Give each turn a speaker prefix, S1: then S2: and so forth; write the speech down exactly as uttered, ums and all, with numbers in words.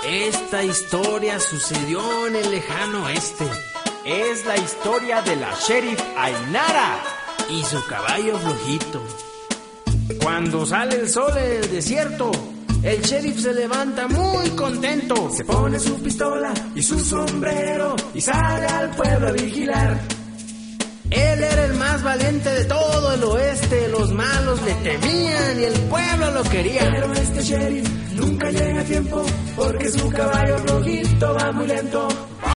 S1: Esta historia sucedió en el lejano oeste.
S2: Es la historia de la sheriff Ainara
S1: y su caballo flojito. Cuando sale el sol en el desierto, el sheriff se levanta muy contento.
S3: Se pone su pistola y su sombrero y sale al pueblo a vigilar.
S1: Él era el más valiente de todo el oeste. Los malos le temían y el pueblo lo quería.
S3: Pero este sheriff nunca llega a tiempo porque su caballo flojito va muy lento.